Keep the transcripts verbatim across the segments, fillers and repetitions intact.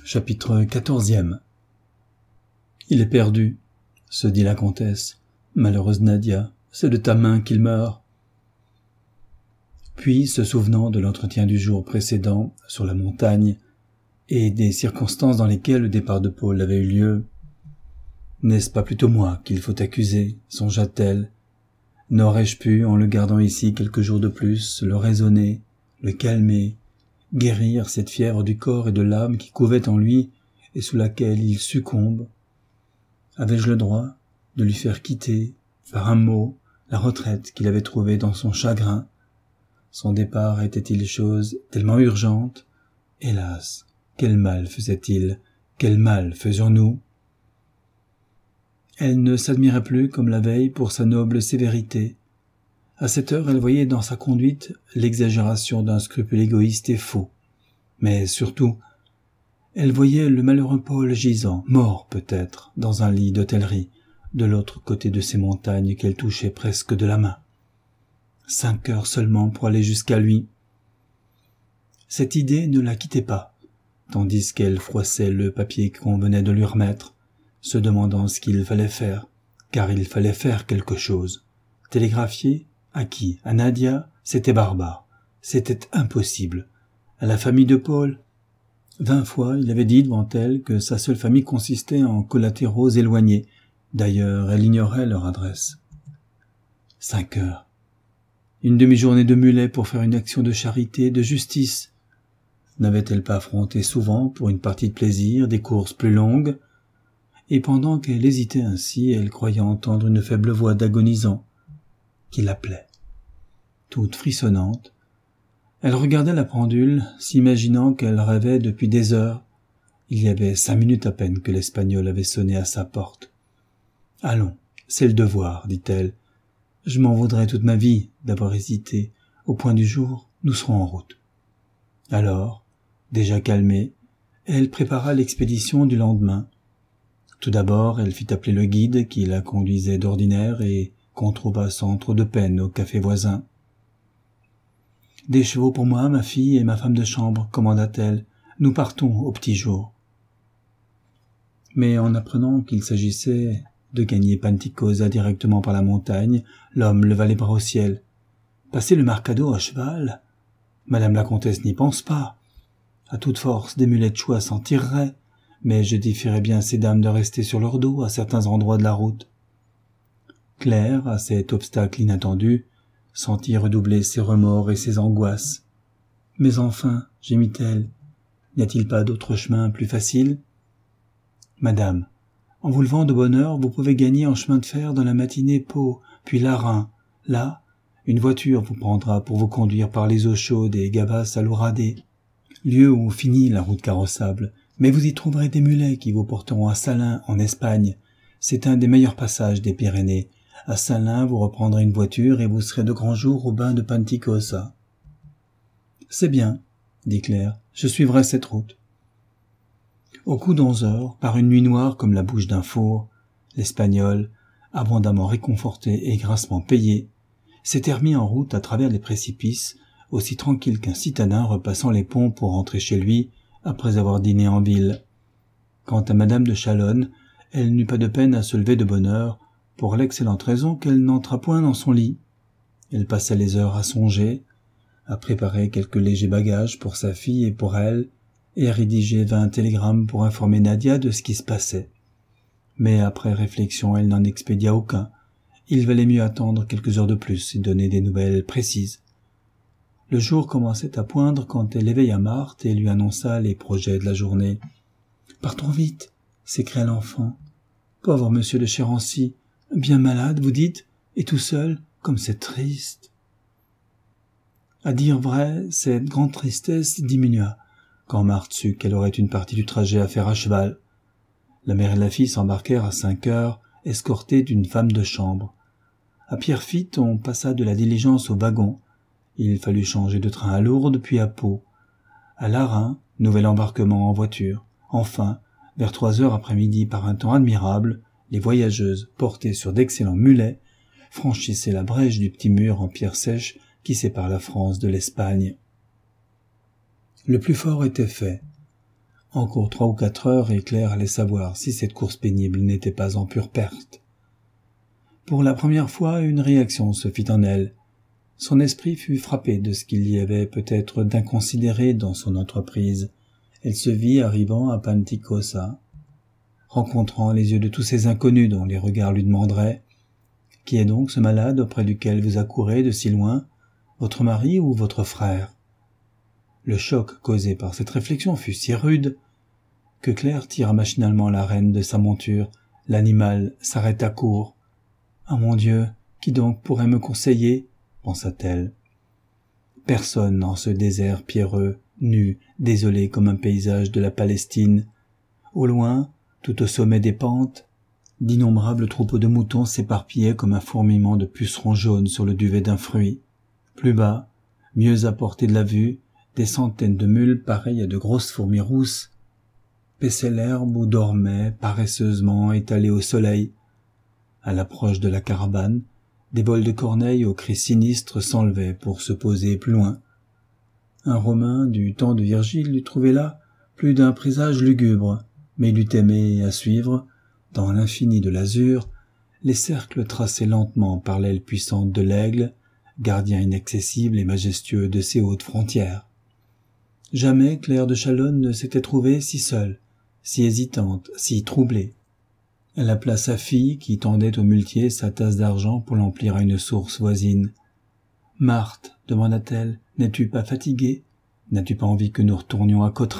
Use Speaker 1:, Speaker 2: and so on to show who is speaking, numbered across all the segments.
Speaker 1: Chapitre quatorzième. Il est perdu, se dit la comtesse. Malheureuse Nadia, c'est de ta main qu'il meurt. Puis, se souvenant de l'entretien du jour précédent sur la montagne et des circonstances dans lesquelles le départ de Paul avait eu lieu, « N'est-ce pas plutôt moi qu'il faut accuser ?» songea-t-elle. « N'aurais-je pu, en le gardant ici quelques jours de plus, le raisonner, le calmer, guérir cette fièvre du corps et de l'âme qui couvait en lui et sous laquelle il succombe? Avais-je le droit de lui faire quitter, par un mot, la retraite qu'il avait trouvée dans son chagrin? Son départ était-il chose tellement urgente? Hélas, quel mal faisait-il? Quel mal faisions-nous? Elle ne s'admirait plus comme la veille pour sa noble sévérité. À cette heure, elle voyait dans sa conduite l'exagération d'un scrupule égoïste et faux. Mais surtout, elle voyait le malheureux Paul gisant, mort peut-être, dans un lit d'hôtellerie, de l'autre côté de ces montagnes qu'elle touchait presque de la main. Cinq heures seulement pour aller jusqu'à lui. Cette idée ne la quittait pas, tandis qu'elle froissait le papier qu'on venait de lui remettre, se demandant ce qu'il fallait faire, car il fallait faire quelque chose. Télégraphier? À qui? À Nadia? C'était barbare. C'était impossible. À la famille de Paul? Vingt fois, il avait dit devant elle que sa seule famille consistait en collatéraux éloignés. D'ailleurs, elle ignorait leur adresse. Cinq heures. Une demi-journée de mulet pour faire une action de charité, de justice. N'avait-elle pas affronté souvent, pour une partie de plaisir, des courses plus longues? Et pendant qu'elle hésitait ainsi, elle croyait entendre une faible voix d'agonisant qui l'appelait. Toute frissonnante, elle regardait la pendule, s'imaginant qu'elle rêvait depuis des heures. Il y avait cinq minutes à peine que l'Espagnol avait sonné à sa porte. « Allons, c'est le devoir, dit-elle. Je m'en voudrais toute ma vie d'avoir hésité. Au point du jour, nous serons en route. » Alors, déjà calmée, elle prépara l'expédition du lendemain. Tout d'abord, elle fit appeler le guide qui la conduisait d'ordinaire et qu'on trouva sans trop de peine au café voisin. « Des chevaux pour moi, ma fille et ma femme de chambre, commanda-t-elle. Nous partons au petit jour. » Mais en apprenant qu'il s'agissait de gagner Panticosa directement par la montagne, l'homme leva les bras au ciel. « Passer le Marcado à cheval? Madame la comtesse n'y pense pas. À toute force, des mulets de choix s'en tireraient, mais je défierais bien ces dames de rester sur leur dos à certains endroits de la route. » Claire, à cet obstacle inattendu, sentit redoubler ses remords et ses angoisses. « Mais enfin, gémit-elle, n'y a-t-il pas d'autre chemin plus facile? »« Madame, en vous levant de bonne heure, vous pouvez gagner en chemin de fer dans la matinée Pau, puis Larain. Là, une voiture vous prendra pour vous conduire par les eaux chaudes et Gavas à l'Ouradé, lieu où finit la route carrossable. Mais vous y trouverez des mulets qui vous porteront à Salins, en Espagne. C'est un des meilleurs passages des Pyrénées. À Salins, vous reprendrez une voiture et vous serez de grand jour au bain de Panticosa. »« C'est bien, » dit Claire, « je suivrai cette route. » Au coup d'onze heures, par une nuit noire comme la bouche d'un four, l'Espagnol, abondamment réconforté et grassement payé, s'était remis en route à travers les précipices, aussi tranquille qu'un citadin repassant les ponts pour rentrer chez lui après avoir dîné en ville. Quant à madame de Chalonne, elle n'eut pas de peine à se lever de bonne heure, pour l'excellente raison qu'elle n'entra point dans son lit. Elle passa les heures à songer, à préparer quelques légers bagages pour sa fille et pour elle, et à rédiger vingt télégrammes pour informer Nadia de ce qui se passait. Mais après réflexion, elle n'en expédia aucun. Il valait mieux attendre quelques heures de plus et donner des nouvelles précises. Le jour commençait à poindre quand elle éveilla Marthe et lui annonça les projets de la journée. « Partons vite !» s'écria l'enfant. « Pauvre monsieur de Chérancy, bien malade, vous dites, et tout seul, comme c'est triste. » À dire vrai, cette grande tristesse diminua, quand Marthe sut qu'elle aurait une partie du trajet à faire à cheval. La mère et la fille s'embarquèrent à cinq heures, escortées d'une femme de chambre. À Pierrefitte, on passa de la diligence au wagon. Il fallut changer de train à Lourdes, puis à Pau. À Larain, nouvel embarquement en voiture. Enfin, vers trois heures après-midi, par un temps admirable, les voyageuses, portées sur d'excellents mulets, franchissaient la brèche du petit mur en pierre sèche qui sépare la France de l'Espagne. Le plus fort était fait. Encore trois ou quatre heures et Claire allait savoir si cette course pénible n'était pas en pure perte. Pour la première fois, une réaction se fit en elle. Son esprit fut frappé de ce qu'il y avait peut-être d'inconsidéré dans son entreprise. Elle se vit arrivant à Panticosa, rencontrant les yeux de tous ces inconnus dont les regards lui demanderaient « Qui est donc ce malade auprès duquel vous accourez de si loin, votre mari ou votre frère ?» Le choc causé par cette réflexion fut si rude que Claire tira machinalement la rêne de sa monture. L'animal s'arrêta court. « Ah mon Dieu, qui donc pourrait me conseiller ?» pensa-t-elle. Personne dans ce désert pierreux, nu, désolé comme un paysage de la Palestine. Au loin, tout au sommet des pentes, d'innombrables troupeaux de moutons s'éparpillaient comme un fourmillement de pucerons jaunes sur le duvet d'un fruit. Plus bas, mieux à portée de la vue, des centaines de mules pareilles à de grosses fourmis rousses paissaient l'herbe ou dormaient paresseusement étalées au soleil. À l'approche de la caravane, des vols de corneilles aux cris sinistres s'enlevaient pour se poser plus loin. Un Romain du temps de Virgile eût trouvé là plus d'un présage lugubre, mais il eût aimé à suivre, dans l'infini de l'azur, les cercles tracés lentement par l'aile puissante de l'aigle, gardien inaccessible et majestueux de ces hautes frontières. Jamais Claire de Chalonne ne s'était trouvée si seule, si hésitante, si troublée. Elle appela sa fille, qui tendait au muletier sa tasse d'argent pour l'emplir à une source voisine. « Marthe, demanda-t-elle, n'es-tu pas fatiguée? N'as-tu pas envie que nous retournions à Cauterets ?»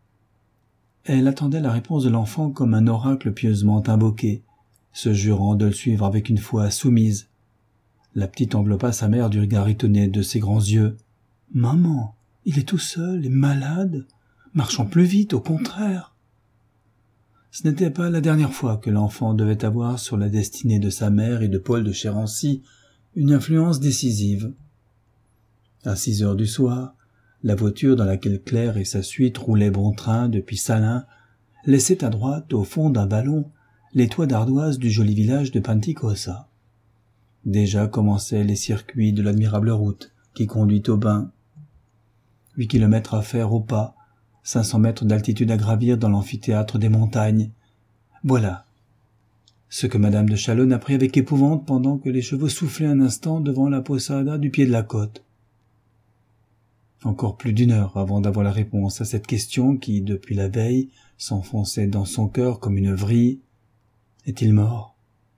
Speaker 1: Elle attendait la réponse de l'enfant comme un oracle pieusement invoqué, se jurant de le suivre avec une foi soumise. La petite enveloppa sa mère du regard étonné de ses grands yeux. « Maman, il est tout seul et malade. Marchons plus vite, au contraire. » Ce n'était pas la dernière fois que l'enfant devait avoir sur la destinée de sa mère et de Paul de Chérancy une influence décisive. À six heures du soir, la voiture dans laquelle Claire et sa suite roulaient bon train depuis Salins laissait à droite, au fond d'un vallon, les toits d'ardoise du joli village de Panticosa. Déjà commençaient les circuits de l'admirable route qui conduit au bain. Huit kilomètres à faire au pas, cinq cents mètres d'altitude à gravir dans l'amphithéâtre des montagnes. Voilà ce que madame de Chalonne apprit avec épouvante pendant que les chevaux soufflaient un instant devant la posada du pied de la côte. Encore plus d'une heure avant d'avoir la réponse à cette question qui, depuis la veille, s'enfonçait dans son cœur comme une vrille. Est-il mort?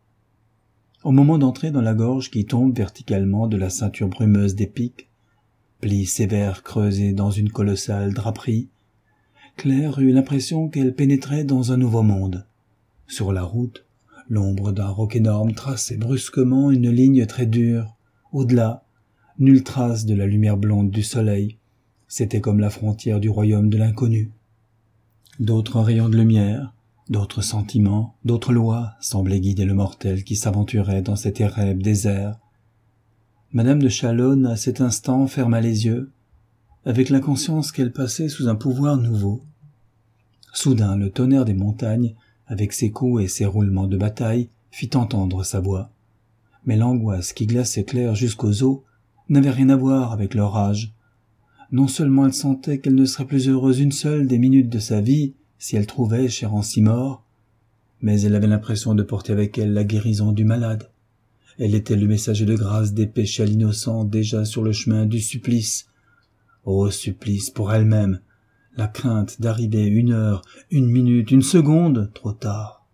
Speaker 1: Au moment d'entrer dans la gorge qui tombe verticalement de la ceinture brumeuse des pics, plis sévères creusés dans une colossale draperie, Claire eut l'impression qu'elle pénétrait dans un nouveau monde. Sur la route, l'ombre d'un roc énorme traçait brusquement une ligne très dure. Au-delà, nulle trace de la lumière blonde du soleil. C'était comme la frontière du royaume de l'inconnu. D'autres rayons de lumière, d'autres sentiments, d'autres lois semblaient guider le mortel qui s'aventurait dans cet érable désert. Madame de Chalonne, à cet instant, ferma les yeux, avec la conscience qu'elle passait sous un pouvoir nouveau. Soudain, le tonnerre des montagnes, avec ses coups et ses roulements de bataille, fit entendre sa voix. Mais l'angoisse qui glaçait Claire jusqu'aux os n'avait rien à voir avec l'orage. Non seulement elle sentait qu'elle ne serait plus heureuse une seule des minutes de sa vie si elle trouvait Chérancy mort, mais elle avait l'impression de porter avec elle la guérison du malade. Elle était le messager de grâce des péchés à l'innocent déjà sur le chemin du supplice. Ô supplice pour elle-même, la crainte d'arriver une heure, une minute, une seconde trop tard.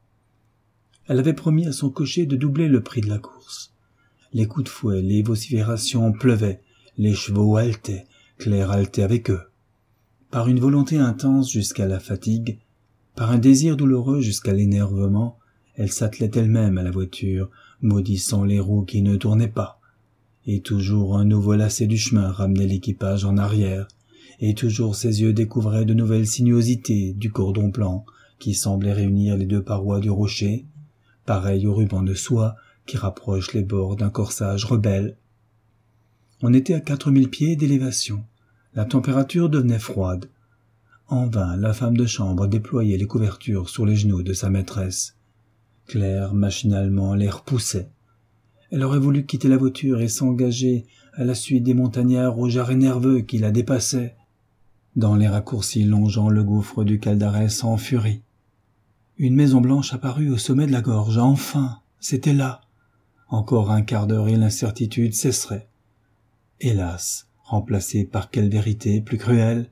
Speaker 1: Elle avait promis à son cocher de doubler le prix de la course. Les coups de fouet, les vociférations pleuvaient, les chevaux haletaient, Claire haletait avec eux. Par une volonté intense jusqu'à la fatigue, par un désir douloureux jusqu'à l'énervement, elle s'attelait elle-même à la voiture, maudissant les roues qui ne tournaient pas. Et toujours un nouveau lacet du chemin ramenait l'équipage en arrière, et toujours ses yeux découvraient de nouvelles sinuosités du cordon blanc qui semblait réunir les deux parois du rocher, pareil au ruban de soie qui rapproche les bords d'un corsage rebelle. On était à quatre mille pieds d'élévation. La température devenait froide. En vain, la femme de chambre déployait les couvertures sur les genoux de sa maîtresse. Claire, machinalement, les repoussait. Elle aurait voulu quitter la voiture et s'engager à la suite des montagnards aux jarrets nerveux qui la dépassaient. dans les raccourcis longeant le gouffre du Caldarès en furie. Une maison blanche apparut au sommet de la gorge. Enfin, c'était là. Encore un quart d'heure et l'incertitude cesserait. Hélas, remplacée par quelle vérité plus cruelle?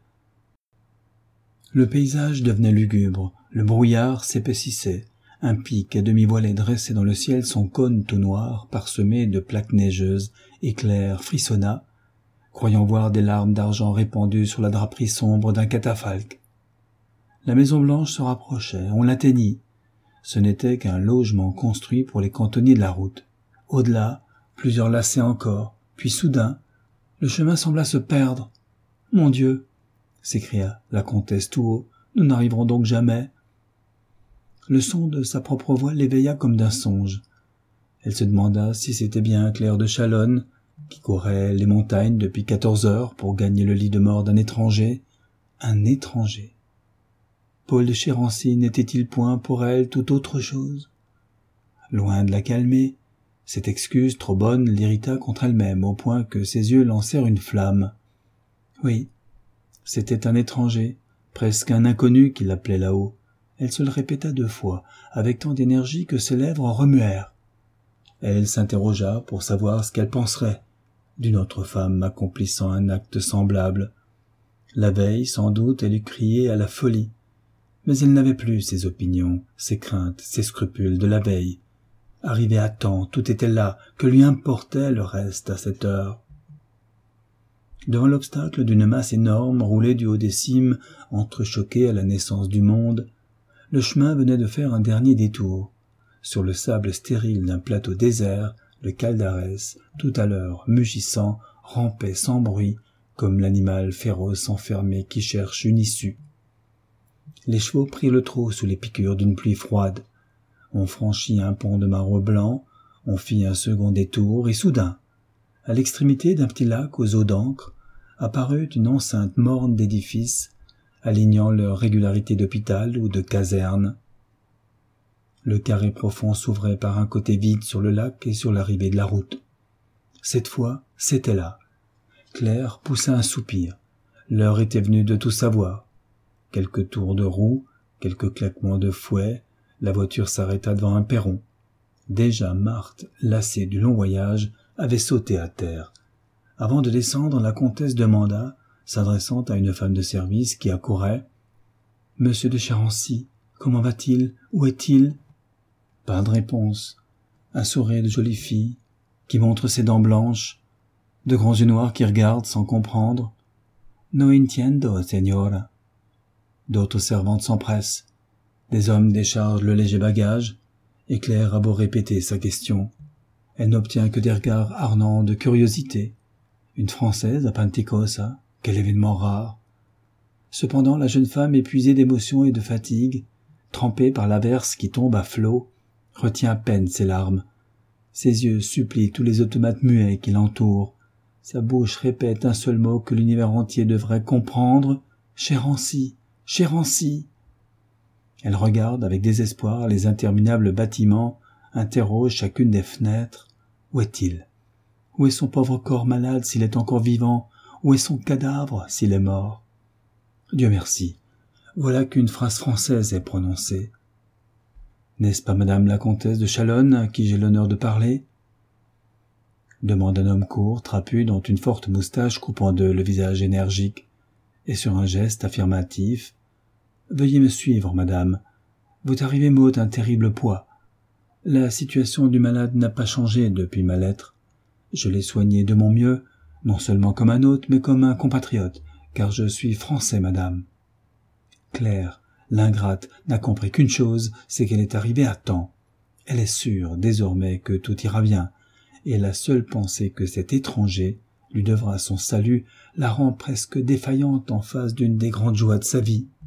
Speaker 1: Le paysage devenait lugubre, le brouillard s'épaississait. Un pic à demi-voilé dressait dans le ciel son cône tout noir, parsemé de plaques neigeuses, éclairs frissonna, croyant voir des larmes d'argent répandues sur la draperie sombre d'un catafalque. La Maison Blanche se rapprochait, on l'atteignit. Ce n'était qu'un logement construit pour les cantonniers de la route. Au-delà, plusieurs lacets encore, puis soudain, le chemin sembla se perdre. « Mon Dieu !» s'écria la comtesse tout haut, « nous n'arriverons donc jamais !» Le son de sa propre voix l'éveilla comme d'un songe. Elle se demanda si c'était bien Claire de Chalonne, qui courait les montagnes depuis quatorze heures pour gagner le lit de mort d'un étranger. Un étranger. Paul de Chérancy n'était-il point pour elle tout autre chose? Loin de la calmer, cette excuse trop bonne l'irrita contre elle-même au point que ses yeux lancèrent une flamme. Oui, c'était un étranger, presque un inconnu qui l'appelait là-haut. Elle se le répéta deux fois, avec tant d'énergie que ses lèvres remuèrent. Elle s'interrogea pour savoir ce qu'elle penserait d'une autre femme accomplissant un acte semblable. La veille, sans doute, elle eût crié à la folie. Mais elle n'avait plus ses opinions, ses craintes, ses scrupules de la veille. Arrivée à temps, tout était là, que lui importait le reste à cette heure. Devant l'obstacle d'une masse énorme, roulée du haut des cimes, entrechoquée à la naissance du monde, le chemin venait de faire un dernier détour. Sur le sable stérile d'un plateau désert, le Caldarès, tout à l'heure mugissant, rampait sans bruit, comme l'animal féroce enfermé qui cherche une issue. Les chevaux prirent le trot sous les piqûres d'une pluie froide. On franchit un pont de marbre blanc, on fit un second détour, et soudain, à l'extrémité d'un petit lac aux eaux d'encre, apparut une enceinte morne d'édifices, alignant leur régularité d'hôpital ou de caserne. Le carré profond s'ouvrait par un côté vide sur le lac et sur l'arrivée de la route. Cette fois, c'était là. Claire poussa un soupir. L'heure était venue de tout savoir. Quelques tours de roue, quelques claquements de fouet, la voiture s'arrêta devant un perron. Déjà Marthe, lassée du long voyage, avait sauté à terre. Avant de descendre, la comtesse demanda, s'adressant à une femme de service qui accourait, « Monsieur de Chérancy, comment va-t-il? Où est-il » Pas de réponse. Un sourire de jolie fille, qui montre ses dents blanches, de grands yeux noirs qui regardent sans comprendre. « No entiendo, señora. » D'autres servantes s'empressent. Des hommes déchargent le léger bagage, et Claire a beau répéter sa question. Elle n'obtient que des regards ardents de curiosité. Une Française à Panticosa, quel événement rare. Cependant, la jeune femme, épuisée d'émotion et de fatigue, trempée par l'averse qui tombe à flots, retient à peine ses larmes. Ses yeux supplient tous les automates muets qui l'entourent. Sa bouche répète un seul mot que l'univers entier devrait comprendre, « Chérancy, Chérancy !» Elle regarde avec désespoir les interminables bâtiments, interroge chacune des fenêtres. Où est-il? Où est son pauvre corps malade s'il est encore vivant? Où est son cadavre s'il est mort? Dieu merci, voilà qu'une phrase française est prononcée. N'est-ce pas madame la comtesse de Chalonne à qui j'ai l'honneur de parler? Demande un homme court, trapu, dont une forte moustache coupe en deux le visage énergique, et sur un geste affirmatif, « Veuillez me suivre, madame. Vous arrivez m'ôte un terrible poids. La situation du malade n'a pas changé depuis ma lettre. Je l'ai soigné de mon mieux, non seulement comme un hôte, mais comme un compatriote, car je suis français, madame. » Claire, l'ingrate, n'a compris qu'une chose, c'est qu'elle est arrivée à temps. Elle est sûre, désormais, que tout ira bien, et la seule pensée que cet étranger lui devra son salut la rend presque défaillante en face d'une des grandes joies de sa vie.